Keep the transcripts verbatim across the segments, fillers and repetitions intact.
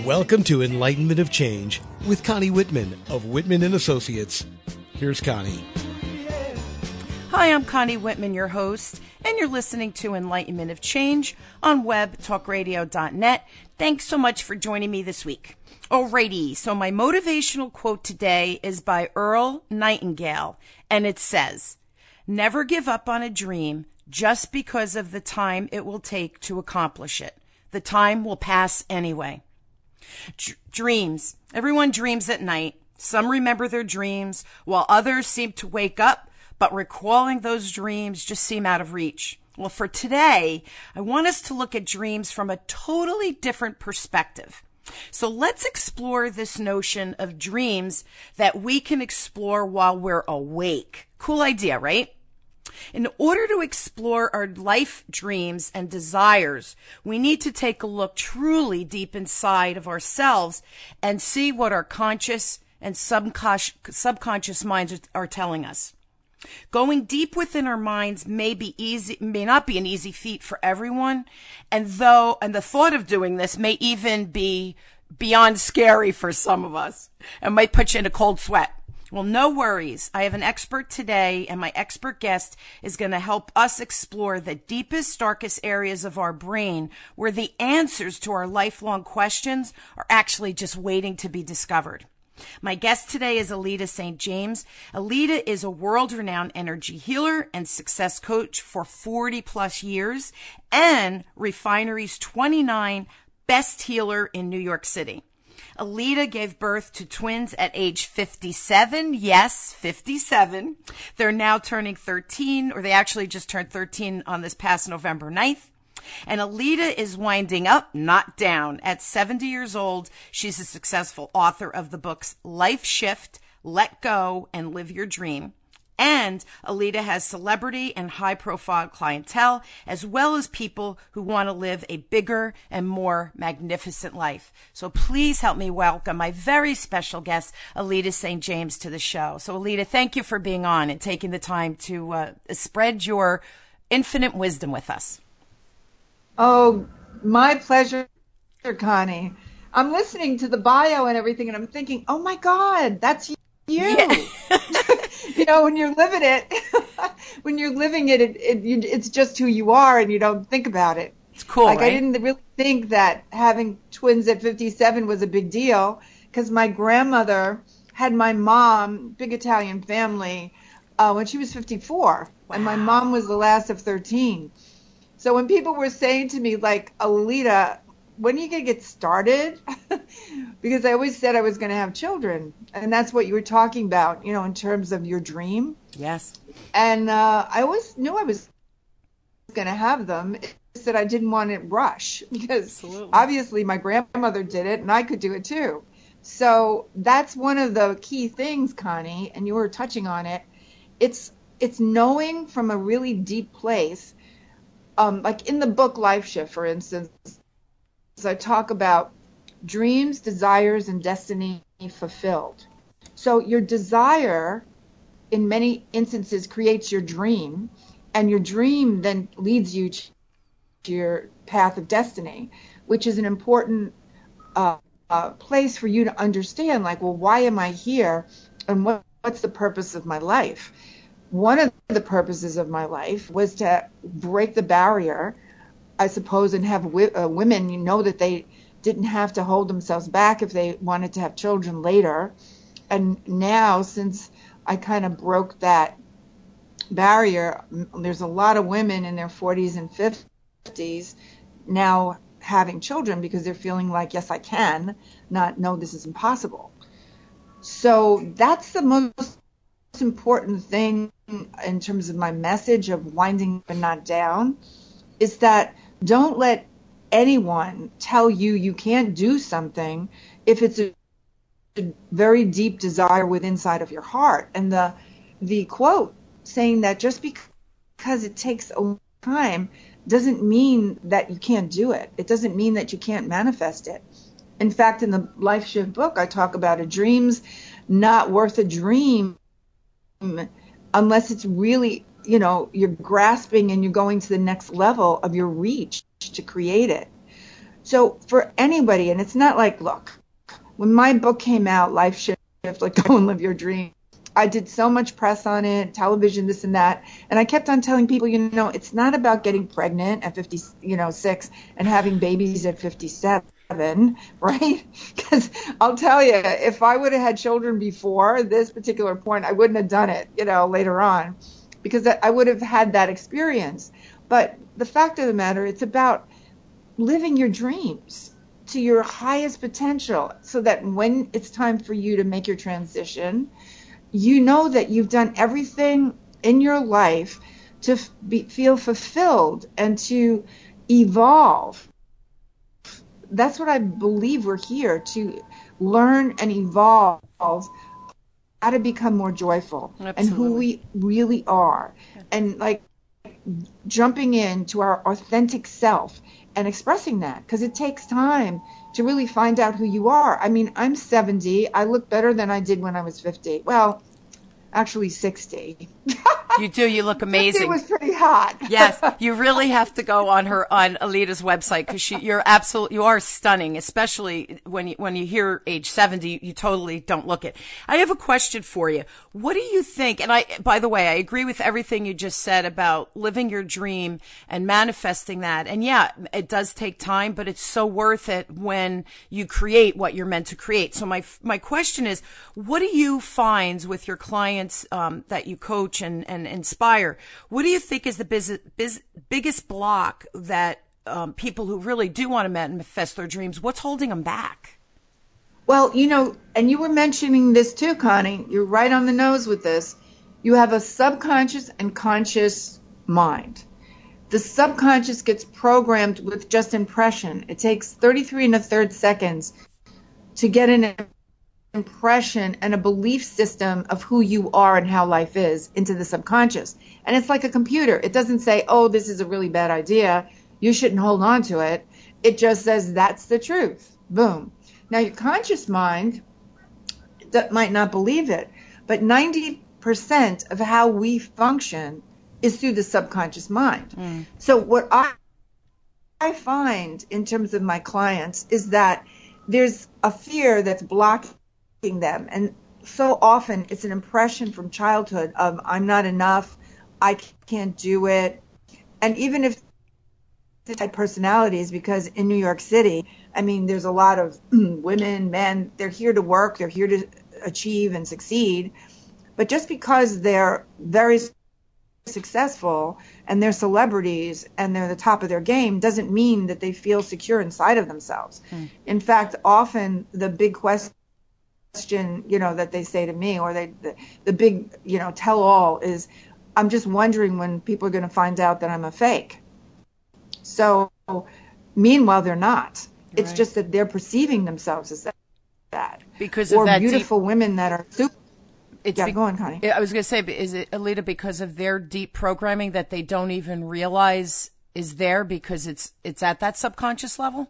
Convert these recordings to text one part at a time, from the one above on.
Welcome to Enlightenment of Change with Connie Whitman of Whitman and Associates. Here's Connie. Hi, I'm Connie Whitman, your host, and you're listening to Enlightenment of Change on web talk radio dot net. Thanks so much for joining me this week. Alrighty, so my motivational quote today is by Earl Nightingale, and it says, "Never give up on a dream just because of the time it will take to accomplish it. The time will pass anyway." D- dreams. Everyone dreams at night. Some remember their dreams, while others seem to wake up, but recalling those dreams just seem out of reach. Well, for today, I want us to look at dreams from a totally different perspective. So let's explore this notion of dreams that we can explore while we're awake. Cool idea, right? In order to explore our life dreams and desires, we need to take a look truly deep inside of ourselves and see what our conscious and subconscious, subconscious minds are telling us. Going deep within our minds may be easy, may not be an easy feat for everyone, and though, and the thought of doing this may even be beyond scary for some of us, and might put you in a cold sweat. Well, no worries. I have an expert today, and my expert guest is going to help us explore the deepest, darkest areas of our brain where the answers to our lifelong questions are actually just waiting to be discovered. My guest today is Alida Saint James. Alida is a world-renowned energy healer and success coach for forty plus years and Refinery's twenty-nine best healer in New York City. Alida gave birth to twins at age fifty-seven. Yes, fifty-seven. They're now turning thirteen, or they actually just turned thirteen on this past November ninth. And Alida is winding up, not down. At seventy years old, she's a successful author of the books Life Shift, Let Go, and Live Your Dream. And Alida has celebrity and high-profile clientele, as well as people who want to live a bigger and more magnificent life. So please help me welcome my very special guest, Alida Saint James, to the show. So Alida, thank you for being on and taking the time to uh, spread your infinite wisdom with us. Oh, my pleasure, Connie. I'm listening to the bio and everything, and I'm thinking, oh, my God, that's you. Yeah. You know, when you're living it, when you're living it, it, it you, it's just who you are, and you don't think about it. It's cool, like, right? I didn't really think that having twins at fifty-seven was a big deal, because my grandmother had my mom, big Italian family, uh, when she was fifty-four, wow. And my mom was the last of thirteen. So when people were saying to me, like, Alida, when are you going to get started? Because I always said I was going to have children. And that's what you were talking about, you know, in terms of your dream. Yes. And uh, I always knew I was going to have them. It's that I didn't want to rush because Absolutely. Obviously my grandmother did it and I could do it too. So that's one of the key things, Connie, and you were touching on it. It's, it's knowing from a really deep place. Um, like in the book Life Shift, for instance, I talk about dreams, desires, and destiny fulfilled. So your desire, in many instances, creates your dream, and your dream then leads you to your path of destiny, which is an important uh, uh, place for you to understand, like, well, why am I here, and what, what's the purpose of my life? One of the purposes of my life was to break the barrier, I suppose, and have wi- uh, women, you know, that they didn't have to hold themselves back if they wanted to have children later. And now, since I kind of broke that barrier, there's a lot of women in their forties and fifties now having children because they're feeling like, yes, I can, not, no, this is impossible. So that's the most important thing in terms of my message of winding up and not down, is that don't let anyone tell you you can't do something if it's a, a very deep desire within inside of your heart. And the the quote saying that just because it takes a long time doesn't mean that you can't do it. It doesn't mean that you can't manifest it. In fact, in the Life Shift book, I talk about a dream's not worth a dream unless it's really, you know, you're grasping and you're going to the next level of your reach to create it. So for anybody, and it's not like, look, when my book came out, Life Shift, like Go and Live Your Dream, I did so much press on it, television, this and that. And I kept on telling people, you know, it's not about getting pregnant at fifty, you know, six and having babies at fifty-seven, right? Because I'll tell you, if I would have had children before this particular point, I wouldn't have done it, you know, later on, because I would have had that experience. But the fact of the matter, it's about living your dreams to your highest potential so that when it's time for you to make your transition, you know that you've done everything in your life to f- be, feel fulfilled and to evolve. That's what I believe we're here to learn and evolve, how to become more joyful. Absolutely. And who we really are. Yeah. And like jumping into our authentic self and expressing that, because it takes time to really find out who you are. I mean, I'm seventy. I look better than I did when I was fifty. Well, actually sixty. You do. You look amazing. It was pretty hot. Yes, you really have to go on her on Alita's website because you're absolute. You are stunning, especially when you when you hear age seventy. You totally don't look it. I have a question for you. What do you think? And I, by the way, I agree with everything you just said about living your dream and manifesting that. And yeah, it does take time, but it's so worth it when you create what you're meant to create. So my my question is, what do you find with your clients um, that you coach and and inspire? What do you think is the biz, biz, biggest block that um, people who really do want to manifest their dreams, what's holding them back? Well, you know, and you were mentioning this too, Connie. You're right on the nose with this. You have a subconscious and conscious mind. The subconscious gets programmed with just impression. It takes thirty-three and a third seconds to get an impression and a belief system of who you are and how life is into the subconscious. And it's like a computer. It doesn't say, oh, this is a really bad idea, you shouldn't hold on to it. It just says that's the truth. Boom. Now your conscious mind that might not believe it, but ninety percent of how we function is through the subconscious mind. Mm. So what I I find in terms of my clients is that there's a fear that's blocking them, and so often it's an impression from childhood of I'm not enough, I can't do it. And even if the type personalities, because in New York City, I mean, there's a lot of women, men, they're here to work, they're here to achieve and succeed, but just because they're very successful and they're celebrities and they're the top of their game doesn't mean that they feel secure inside of themselves. Mm. In fact, often the big question question, you know, that they say to me, or they, the, the big, you know, tell all is, I'm just wondering when people are going to find out that I'm a fake. So meanwhile, they're not. It's right. Just that they're perceiving themselves as that. Because of or that beautiful deep... women that are super. It's yeah, be- go on, Connie. I was going to say, is it, Alita, because of their deep programming that they don't even realize is there because it's it's at that subconscious level?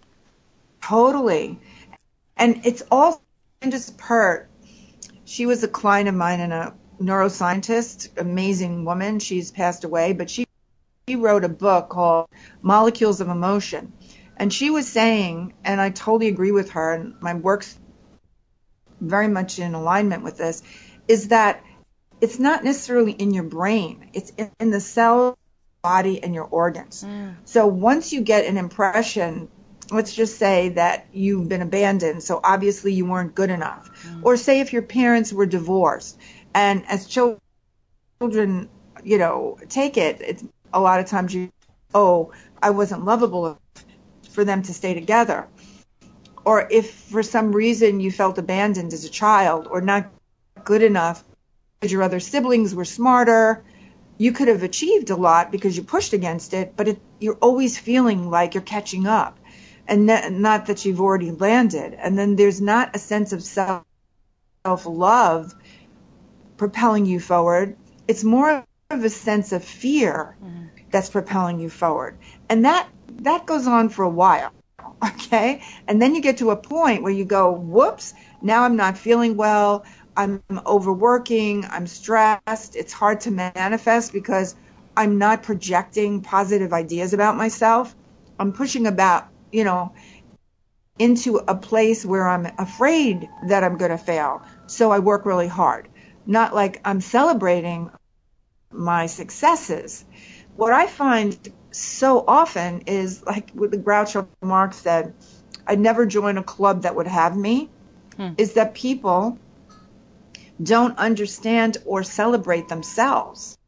Totally. And it's all just Pert. She was a client of mine and a neuroscientist, amazing woman. She's passed away, but she, she wrote a book called Molecules of Emotion. And she was saying, and I totally agree with her, and my work's very much in alignment with this, is that it's not necessarily in your brain. It's in, in the cell, body, and your organs. Mm. So once you get an impression, let's just say that you've been abandoned, so obviously you weren't good enough. Mm. Or say if your parents were divorced, and as children, you know, take it, it's a lot of times you, oh, I wasn't lovable enough for them to stay together. Or if for some reason you felt abandoned as a child or not good enough because your other siblings were smarter, you could have achieved a lot because you pushed against it, but it, you're always feeling like you're catching up. And ne- not that you've already landed. And then there's not a sense of self, self-love propelling you forward. It's more of a sense of fear mm. that's propelling you forward. And that, that goes on for a while, okay? And then you get to a point where you go, whoops, now I'm not feeling well. I'm overworking. I'm stressed. It's hard to manifest because I'm not projecting positive ideas about myself. I'm pushing about you know, into a place where I'm afraid that I'm going to fail. So I work really hard. Not like I'm celebrating my successes. What I find so often is, like what the Groucho Marx said, I'd never join a club that would have me, hmm. is that people don't understand or celebrate themselves.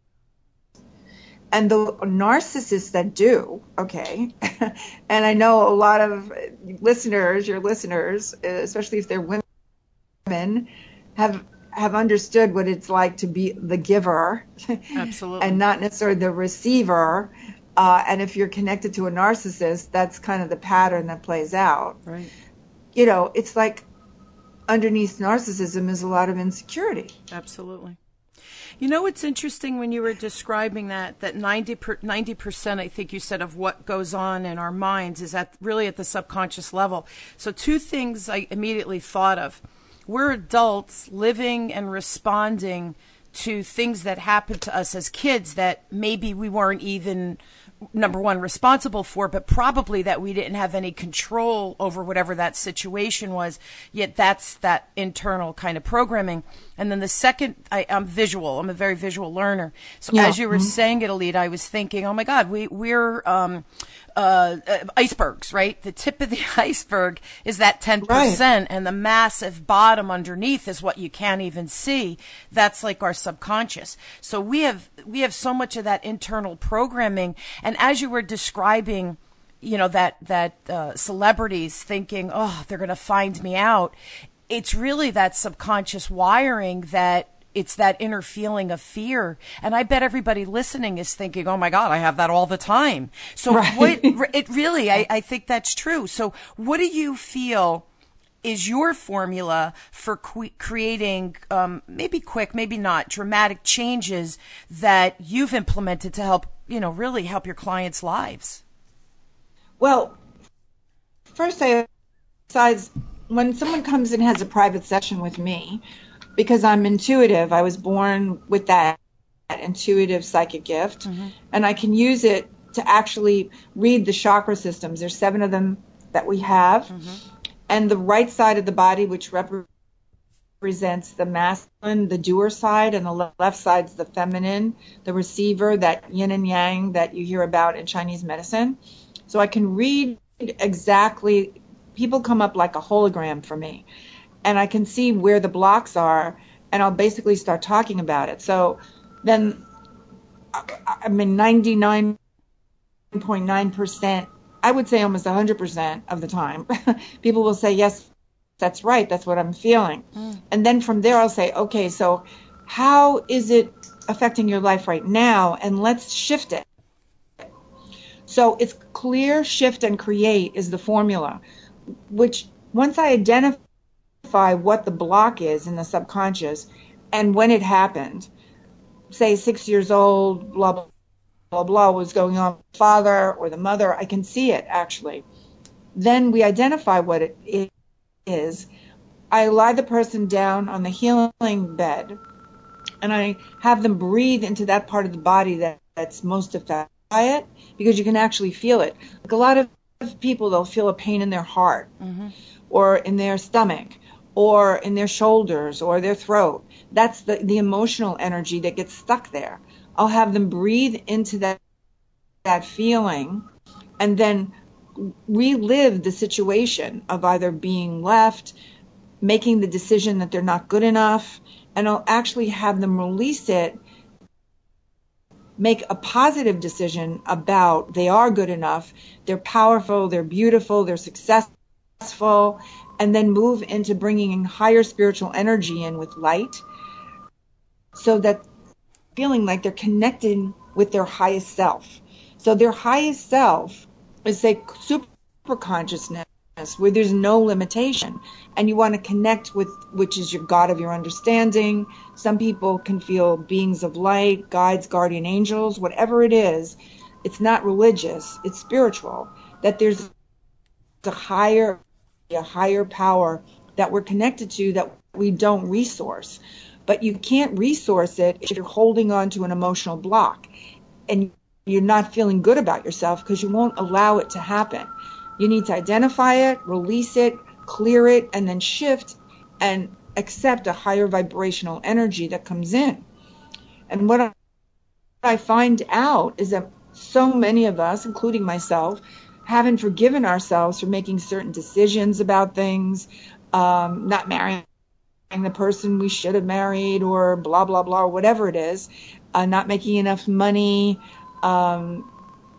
And the narcissists that do, okay, and I know a lot of listeners, your listeners, especially if they're women, have have understood what it's like to be the giver. Absolutely. And not necessarily the receiver. Uh, and if you're connected to a narcissist, that's kind of the pattern that plays out. Right. You know, it's like underneath narcissism is a lot of insecurity. Absolutely. You know, it's interesting when you were describing that, that ninety percent, I think you said, of what goes on in our minds is at really at the subconscious level. So two things I immediately thought of. We're adults living and responding to things that happened to us as kids that maybe we weren't even, number one, responsible for, but probably that we didn't have any control over whatever that situation was. Yet that's that internal kind of programming. And then the second, I, I'm visual. I'm a very visual learner. So yeah. As you were mm-hmm. saying it, Alita, I was thinking, oh my God, we, we're um, uh, uh, icebergs, right? The tip of the iceberg is that ten percent, right. And the massive bottom underneath is what you can't even see. That's like our subconscious. So we have we have so much of that internal programming. And as you were describing, you know, that that uh, celebrities thinking, oh, they're going to find me out. It's really that subconscious wiring that it's that inner feeling of fear. And I bet everybody listening is thinking, oh my God, I have that all the time. So right. what, it really, I, I think that's true. So what do you feel is your formula for que- creating um, maybe quick, maybe not, dramatic changes that you've implemented to help, you know, really help your clients' lives? Well, first, I, besides, when someone comes and has a private session with me, because I'm intuitive, I was born with that intuitive psychic gift, mm-hmm. and I can use it to actually read the chakra systems. There's seven of them that we have. Mm-hmm. And the right side of the body, which represents the masculine, the doer side, and the left side's the feminine, the receiver, that yin and yang that you hear about in Chinese medicine. So I can read exactly, people come up like a hologram for me, and I can see where the blocks are, and I'll basically start talking about it. So then, I mean, ninety-nine point nine percent, I would say almost one hundred percent of the time, people will say, yes, that's right, that's what I'm feeling. Mm. And then from there I'll say, okay, so how is it affecting your life right now? And let's shift it. So it's clear, shift, and create is the formula, which once I identify what the block is in the subconscious and when it happened, say six years old, blah, blah, blah, blah, was going on with the father or the mother, I can see it actually. Then we identify what it is. I lie the person down on the healing bed, and I have them breathe into that part of the body that, that's most affected by it, because you can actually feel it. Like a lot of people, they'll feel a pain in their heart, mm-hmm. or in their stomach, or in their shoulders, or their throat. That's the, the emotional energy that gets stuck there. I'll have them breathe into that that feeling and then relive the situation of either being left, making the decision that they're not good enough, and I'll actually have them release it, make a positive decision about they are good enough, they're powerful, they're beautiful, they're successful, and then move into bringing higher spiritual energy in with light, so that feeling like they're connecting with their highest self. So their highest self is, say, super consciousness, where there's no limitation, and you want to connect with, which is your God of your understanding. Some people can feel beings of light, guides, guardian angels, whatever it is. It's not religious, it's spiritual, that there's a higher, a higher power that we're connected to that we don't resource. But you can't resource it if you're holding on to an emotional block and you're not feeling good about yourself, because you won't allow it to happen. You need to identify it, release it, clear it, and then shift and accept a higher vibrational energy that comes in. And what I find out is that so many of us, including myself, haven't forgiven ourselves for making certain decisions about things, um, not marrying the person we should have married, or blah, blah, blah, or whatever it is, uh, not making enough money, um,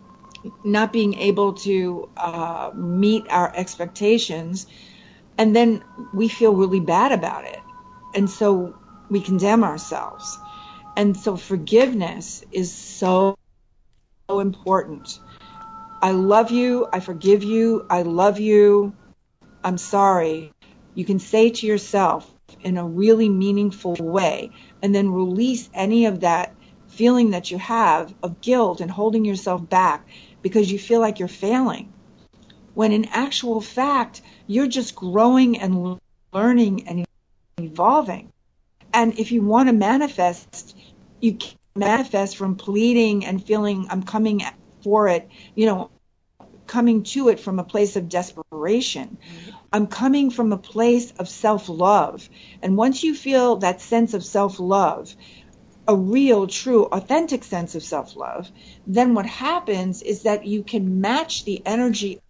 not being able to uh, meet our expectations. And then we feel really bad about it. And so we condemn ourselves. And so forgiveness is so, so important. I love you. I forgive you. I love you. I'm sorry. You can say to yourself in a really meaningful way, and then release any of that feeling that you have of guilt and holding yourself back because you feel like you're failing. When in actual fact, you're just growing and learning and evolving. And if you want to manifest, you can manifest from pleading and feeling I'm coming for it, you know, coming to it from a place of desperation. I'm coming from a place of self-love. And once you feel that sense of self-love, a real, true, authentic sense of self-love, then what happens is that you can match the energy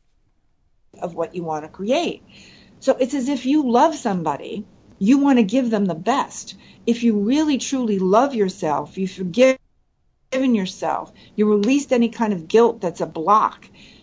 of what you want to create. So it's as if you love somebody, you want to give them the best. If you really, truly love yourself, you forgive yourself, you released any kind of guilt that's a block,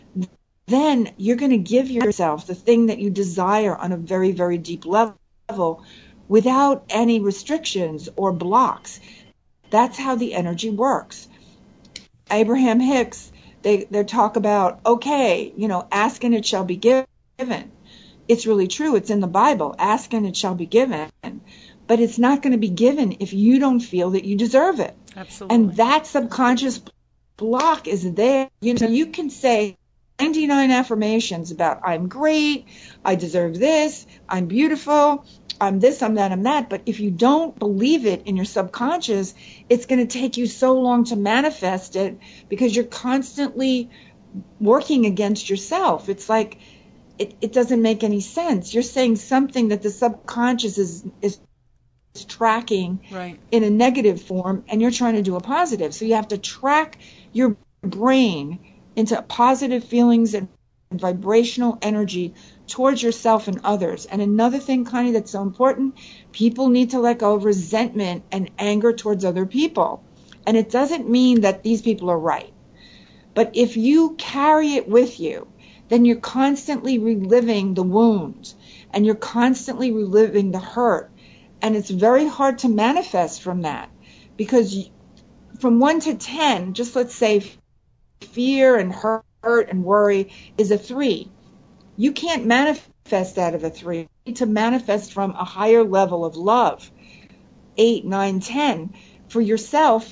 then you're going to give yourself the thing that you desire on a very, very deep level without any restrictions or blocks. That's how the energy works. Abraham Hicks, they, they talk about, okay, you know, ask and it shall be given. It's really true. It's in the Bible. Ask and it shall be given. But it's not going to be given if you don't feel that you deserve it. Absolutely. And that subconscious block is there. You know, you can say ninety-nine affirmations about I'm great, I deserve this, I'm beautiful, I'm this, I'm that, I'm that. But if you don't believe it in your subconscious, it's going to take you so long to manifest it because you're constantly working against yourself. It's like it, it doesn't make any sense. You're saying something that the subconscious is is tracking right. in a negative form, and you're trying to do a positive. So you have to track your brain into positive feelings and vibrational energy towards yourself and others. And another thing, Connie, that's so important, people need to let go of resentment and anger towards other people. And it doesn't mean that these people are right. But if you carry it with you, then you're constantly reliving the wounds and you're constantly reliving the hurt. And it's very hard to manifest from that because from one to ten, just let's say fear and hurt and worry is a three. You can't manifest out of a three. You need to manifest from a higher level of love, eight, nine, ten, for yourself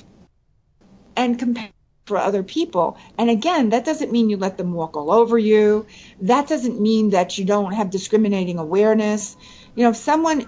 and compassion for other people. And again, that doesn't mean you let them walk all over you. That doesn't mean that you don't have discriminating awareness. You know, if someone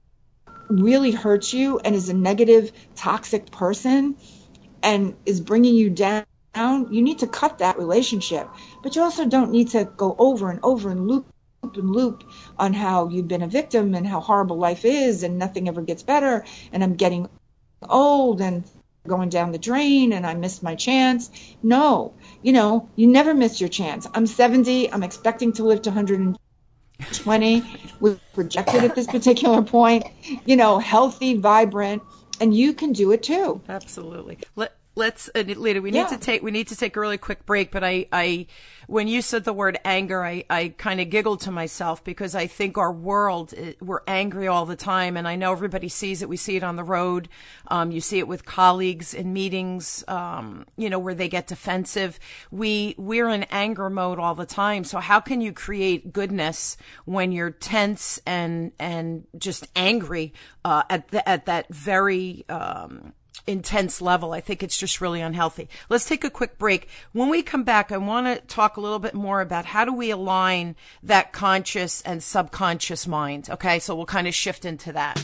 really hurts you and is a negative, toxic person and is bringing you down, you need to cut that relationship. But you also don't need to go over and over and loop and loop on how you've been a victim and how horrible life is and nothing ever gets better and I'm getting old and going down the drain and I missed my chance. No, you know, you never miss your chance. I'm seventy. I'm expecting to live to one hundred twenty. We're projected at this particular point, you know, healthy, vibrant, and you can do it too. Absolutely. Let, let's, uh, Lita, we need Yeah. to take, we need to take a really quick break, but I, I, when you said the word anger, I, I kind of giggled to myself because I think our world, we're angry all the time. And I know everybody sees it. We see it on the road. Um, you see it with colleagues in meetings, um, you know, where they get defensive. We, we're in anger mode all the time. So how can you create goodness when you're tense and, and just angry, uh, at the, at that very, um, intense level? I think it's just really unhealthy. Let's take a quick break. When we come back, I want to talk a little bit more about how do we align that conscious and subconscious mind. Okay, so we'll kind of shift into that.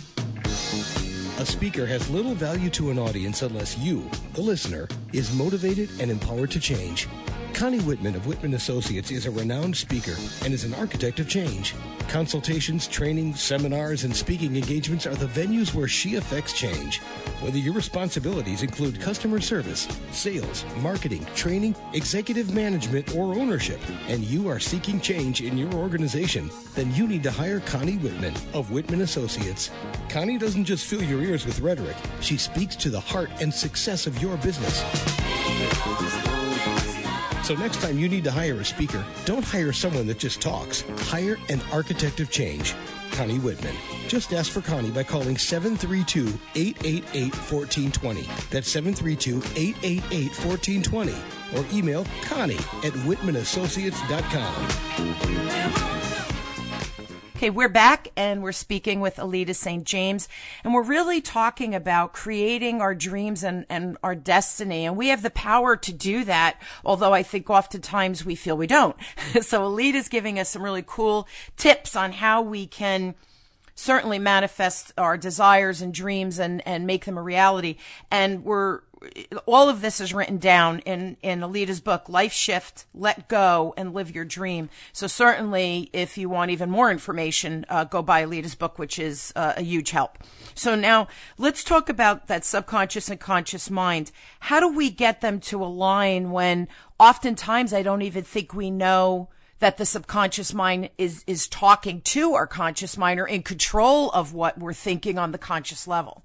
A speaker has little value to an audience unless you, the listener, is motivated and empowered to change. Connie Whitman of Whitman Associates is a renowned speaker and is an architect of change. Consultations, training, seminars, and speaking engagements are the venues where she affects change. Whether your responsibilities include customer service, sales, marketing, training, executive management, or ownership, and you are seeking change in your organization, then you need to hire Connie Whitman of Whitman Associates. Connie doesn't just fill your ears with rhetoric. She speaks to the heart and success of your business. So next time you need to hire a speaker, don't hire someone that just talks. Hire an architect of change. Connie Whitman. Just ask for Connie by calling seven three two, eight eight eight, one four two zero. That's seven three two, eight eight eight, one four two zero. Or email Connie at whitman associates dot com. Okay, we're back and we're speaking with Alida Saint James, and we're really talking about creating our dreams and, and our destiny. And we have the power to do that, although I think oftentimes we feel we don't. So Alida's giving us some really cool tips on how we can certainly manifest our desires and dreams and, and make them a reality. And we're all of this is written down in, in Alida's book, Life Shift, Let Go, and Live Your Dream. So certainly, if you want even more information, uh, go buy Alida's book, which is uh, a huge help. So now let's talk about that subconscious and conscious mind. How do we get them to align when oftentimes I don't even think we know that the subconscious mind is, is talking to our conscious mind or in control of what we're thinking on the conscious level?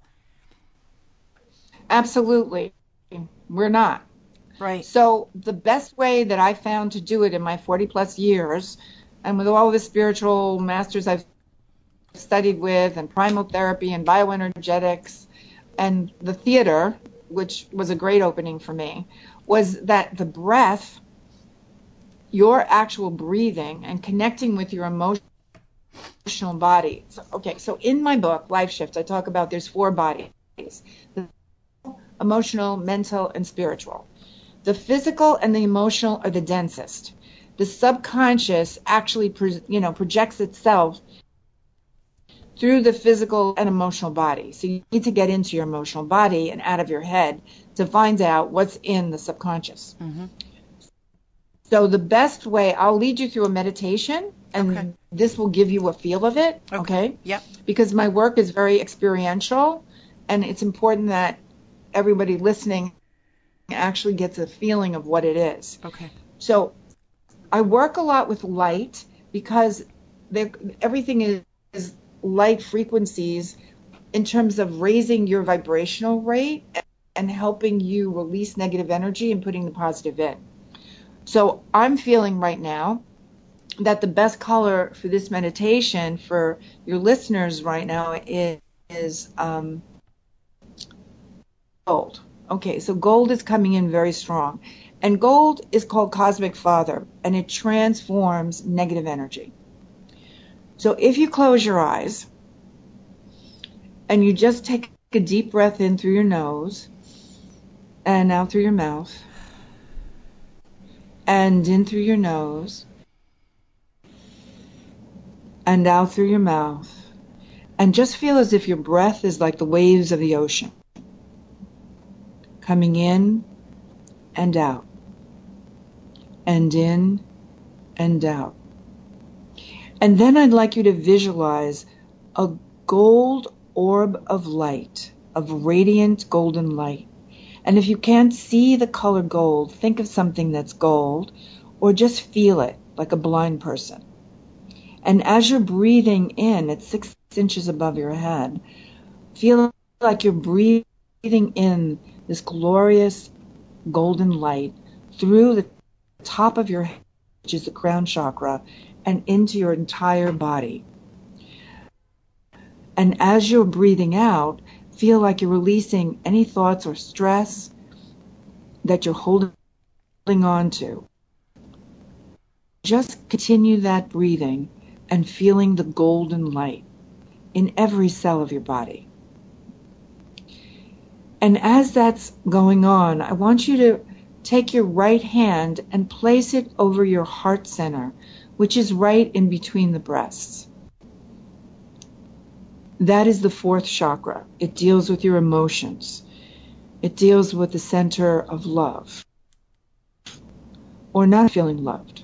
Absolutely. We're not. Right. So the best way that I found to do it in my forty plus years, and with all the spiritual masters I've studied with, and primal therapy and bioenergetics and the theater, which was a great opening for me, was that the breath, your actual breathing and connecting with your emotional body. So, okay, so in my book, Life Shift, I talk about there's four bodies. The emotional, mental, and spiritual. The physical and the emotional are the densest. The subconscious actually, you know, projects itself through the physical and emotional body. So you need to get into your emotional body and out of your head to find out what's in the subconscious. Mm-hmm. So the best way, I'll lead you through a meditation, and okay. This will give you a feel of it, okay? okay? Yep. Because my work is very experiential, and it's important that everybody listening actually gets a feeling of what it is. Okay. So I work a lot with light because everything is, is light frequencies in terms of raising your vibrational rate and helping you release negative energy and putting the positive in. So I'm feeling right now that the best color for this meditation for your listeners right now is, is um, gold. Okay, so gold is coming in very strong. And gold is called Cosmic Father, and it transforms negative energy. So if you close your eyes and you just take a deep breath in through your nose and out through your mouth and in through your nose and out through your mouth, and just feel as if your breath is like the waves of the ocean, coming in and out, and in and out. And then I'd like you to visualize a gold orb of light, of radiant golden light. And if you can't see the color gold, think of something that's gold, or just feel it like a blind person. And as you're breathing in at six inches above your head, feel like you're breathing in this glorious golden light through the top of your head, which is the crown chakra, and into your entire body. And as you're breathing out, feel like you're releasing any thoughts or stress that you're holding on to. Just continue that breathing and feeling the golden light in every cell of your body. And as that's going on, I want you to take your right hand and place it over your heart center, which is right in between the breasts. That is the fourth chakra. It deals with your emotions. It deals with the center of love. or not feeling loved.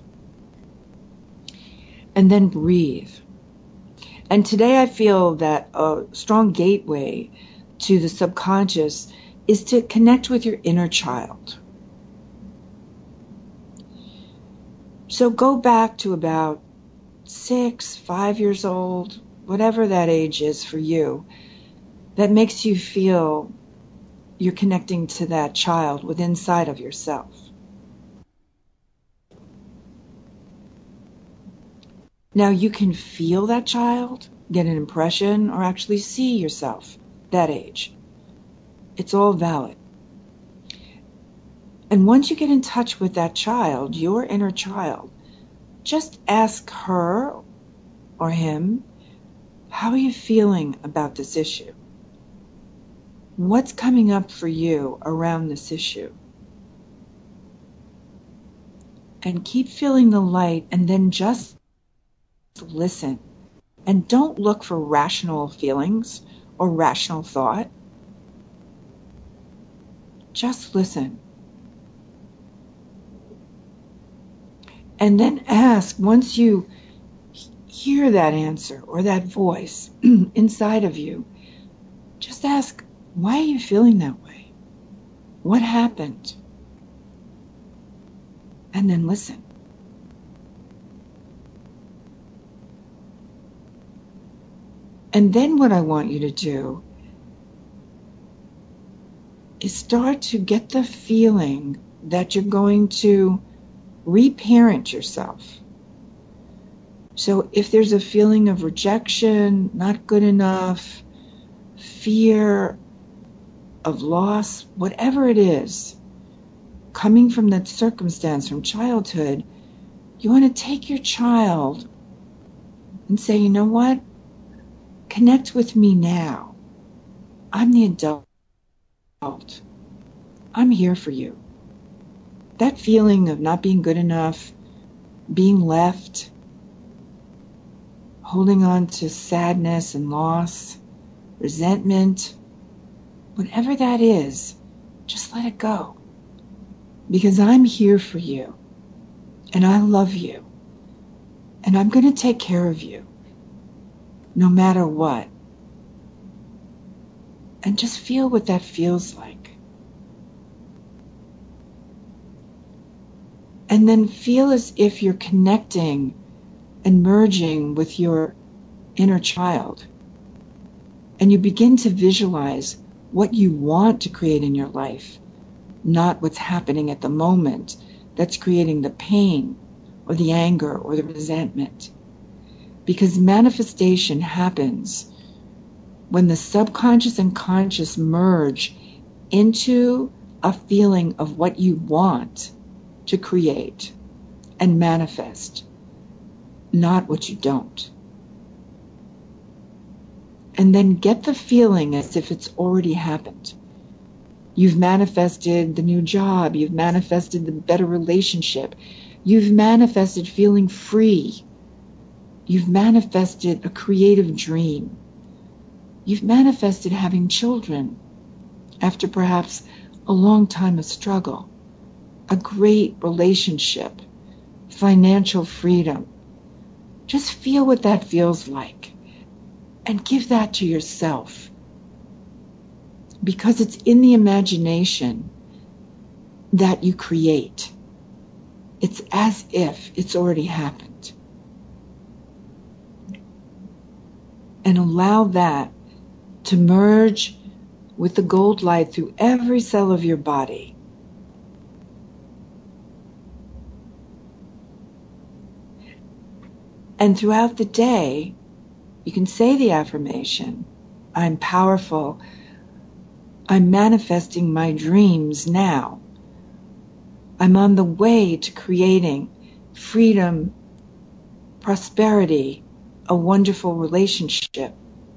And then breathe. And today I feel that a strong gateway to the subconscious is to connect with your inner child. So go back to about six, five years old, whatever that age is for you, that makes you feel you're connecting to that child within inside of yourself. Now you can feel that child, get an impression, or actually see yourself that age. It's all valid. And once you get in touch with that child, your inner child, just ask her or him, how are you feeling about this issue? What's coming up for you around this issue? And keep feeling the light, and then just listen. And don't look for rational feelings or rational thought. Just listen. And then ask, once you hear that answer or that voice inside of you, just ask, why are you feeling that way? What happened? And then listen. And then what I want you to do is start to get the feeling that you're going to reparent yourself. So if there's a feeling of rejection, not good enough, fear of loss, whatever it is, coming from that circumstance from childhood, you want to take your child and say, you know what? Connect with me now. I'm the adult. I'm here for you. That feeling of not being good enough, being left, holding on to sadness and loss, resentment, whatever that is, just let it go. Because I'm here for you, and I love you, and I'm going to take care of you, no matter what. And just feel what that feels like. And then feel as if you're connecting and merging with your inner child. And you begin to visualize what you want to create in your life, not what's happening at the moment that's creating the pain or the anger or the resentment. Because manifestation happens when the subconscious and conscious merge into a feeling of what you want to create and manifest, not what you don't. And then get the feeling as if it's already happened. You've manifested the new job, you've manifested the better relationship, you've manifested feeling free, you've manifested a creative dream, you've manifested having children after perhaps a long time of struggle, a great relationship, financial freedom. Just feel what that feels like and give that to yourself, because it's in the imagination that you create. It's as if it's already happened. And allow that to merge with the gold light through every cell of your body. And throughout the day, you can say the affirmation, I'm powerful, I'm manifesting my dreams now. I'm on the way to creating freedom, prosperity, a wonderful relationship,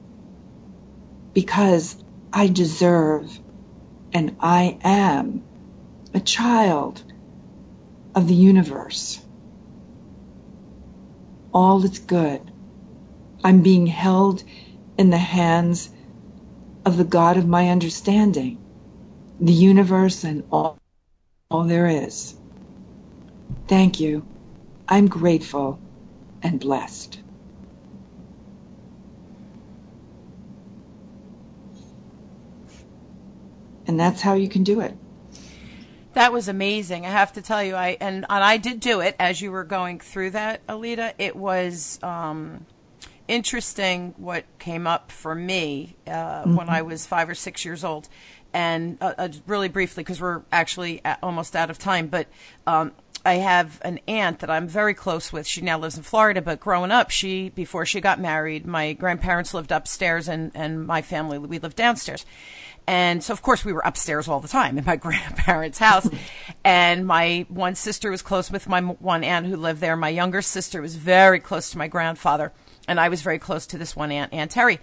because I deserve and I am a child of the universe. All is good. I'm being held in the hands of the God of my understanding, the universe and all, all there is. Thank you. I'm grateful and blessed. And that's how you can do it. That was amazing. I have to tell you, I and, and I did do it as you were going through that, Alita. It was um, interesting what came up for me uh, mm-hmm. when I was five or six years old. And uh, uh, really briefly, because we're actually at, almost out of time, but um, I have an aunt that I'm very close with. She now lives in Florida, but growing up, she before she got married, my grandparents lived upstairs, and, and my family, we lived downstairs. And so, of course, we were upstairs all the time in my grandparents' house. And my one sister was close with my one aunt who lived there. My younger sister was very close to my grandfather. And I was very close to this one aunt, Aunt Terry.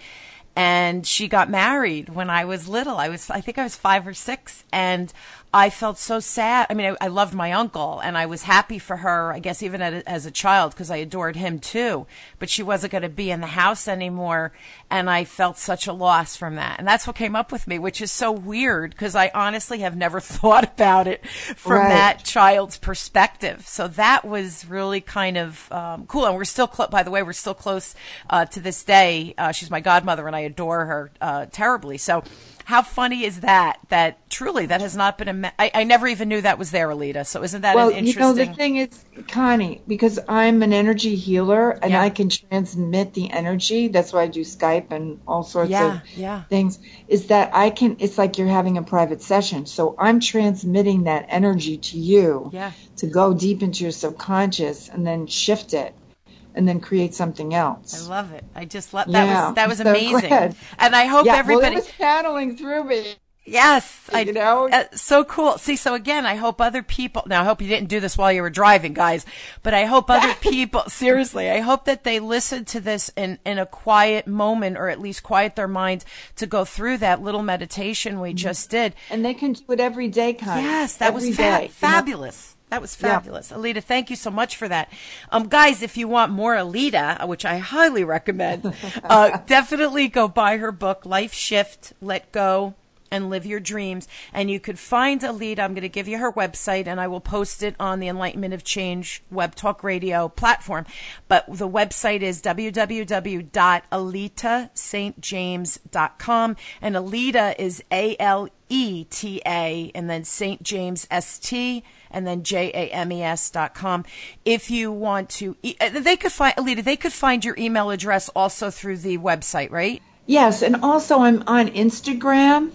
And she got married when I was little. I was, I think I was five or six. And I felt so sad. I mean, I, I loved my uncle, and I was happy for her, I guess, even as, as a child, because I adored him too. But she wasn't going to be in the house anymore, and I felt such a loss from that. And that's what came up with me, which is so weird, because I honestly have never thought about it from right. that child's perspective. So that was really kind of um, cool. And we're still, clo- by the way, we're still close uh, to this day. Uh, she's my godmother, and I adore her uh, terribly. So how funny is that? That truly, that has not been a. Me- I, I never even knew that was there, Alita. So isn't that well, an interesting? Well, you know, the thing is, Connie, because I'm an energy healer and yeah. I can transmit the energy. That's why I do Skype and all sorts yeah, of yeah. things. Is that I can? It's like you're having a private session. So I'm transmitting that energy to you yeah. to go deep into your subconscious and then shift it. And then create something else. I love it. I just love that. Yeah, was that was so amazing. glad. And I hope yeah, everybody. Well, it was channeling through me. Yes, I you know, uh, so cool. See, so again, I hope other people. Now, I hope you didn't do this while you were driving, guys. But I hope other people. Seriously, I hope that they listen to this in in a quiet moment, or at least quiet their mind to go through that little meditation we just did. And they can do it every day, Connie. Yes, that every was fa- day, fabulous. You know? That was fabulous. Yeah. Alita, thank you so much for that. Um, guys, if you want more Alita, which I highly recommend, uh, definitely go buy her book, Life Shift, Let Go, and Live Your Dreams. And you could find Alita. I'm going to give you her website, and I will post it on the Enlightenment of Change Web Talk Radio platform. But the website is w w w dot alita st james dot com. And Alita is A L E T A, and then Saint James, S T, and then J A M E S dot com. If you want to, they could find, Alita, they could find your email address also through the website, right? Yes, and also I'm on Instagram,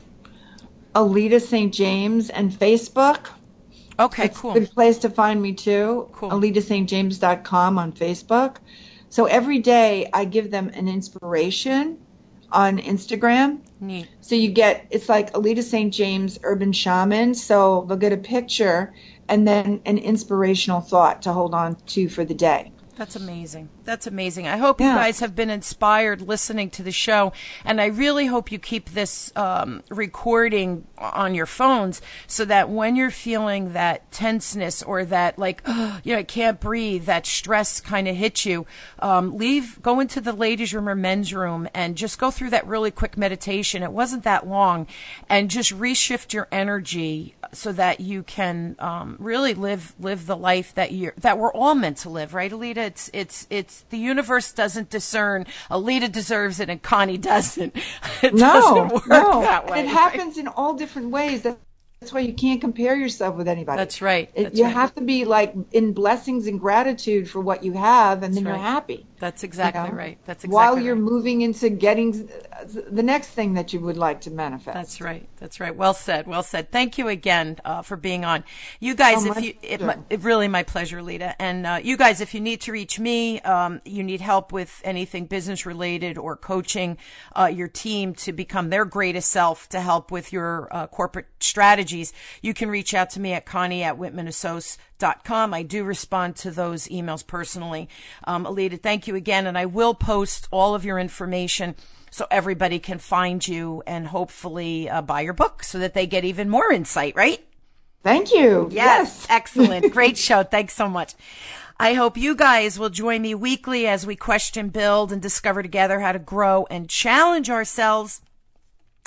Alita Saint James, and Facebook. Okay, It's cool. a good place to find me too. Cool. alita st james dot com on Facebook. So every day I give them an inspiration on Instagram. Neat. So you get, it's like Alita Saint James Urban Shaman. So they'll get a picture and then an inspirational thought to hold on to for the day. That's amazing. That's amazing. I hope yeah. you guys have been inspired listening to the show, and I really hope you keep this um, recording on your phones so that when you're feeling that tenseness or that, like, oh, you know, I can't breathe, that stress kind of hits you, um, leave, go into the ladies' room or men's room and just go through that really quick meditation. It wasn't that long, and just reshift your energy so that you can um, really live live the life that you that we're all meant to live, right, Alita? It's it's it's the universe doesn't discern Alita deserves it and Connie doesn't. It no, doesn't work no. that way. It happens right? in all different ways. That's why you can't compare yourself with anybody. That's right. That's it, you right. have to be like in blessings and gratitude for what you have, and then That's you're right. happy. That's exactly you know? right. That's exactly While you're right. moving into getting the next thing that you would like to manifest. That's right. That's right. Well said. Well said. Thank you again uh, for being on. You guys, oh, if you, it, it really my pleasure, Lita. And uh, you guys, if you need to reach me, um, you need help with anything business related or coaching uh, your team to become their greatest self to help with your uh, corporate strategies, you can reach out to me at Connie at Whitman Associates dot com. I do respond to those emails personally. Um, Alita, thank you again. And I will post all of your information so everybody can find you and hopefully uh, buy your book so that they get even more insight, right? Thank you. Yes. yes. Excellent. Great show. Thanks so much. I hope you guys will join me weekly as we question, build, and discover together how to grow and challenge ourselves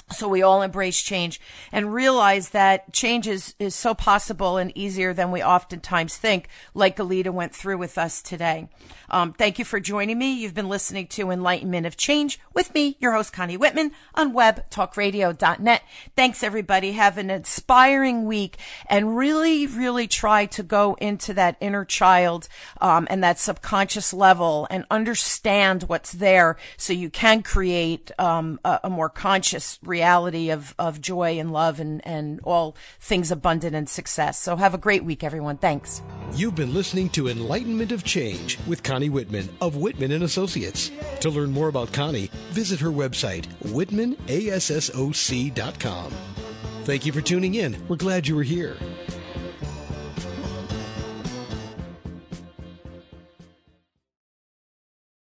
So we all embrace change and realize that change is, is so possible and easier than we oftentimes think, like Alita went through with us today. Um, thank you for joining me. You've been listening to Enlightenment of Change with me, your host, Connie Whitman, on web talk radio dot net. Thanks, everybody. Have an inspiring week and really, really try to go into that inner child um, and that subconscious level and understand what's there so you can create um, a, a more conscious reality. reality of, of joy and love and, and all things abundant and success. So have a great week, everyone. Thanks. You've been listening to Enlightenment of Change with Connie Whitman of Whitman and Associates. To learn more about Connie, visit her website, whitman assoc dot com. Thank you for tuning in. We're glad you were here.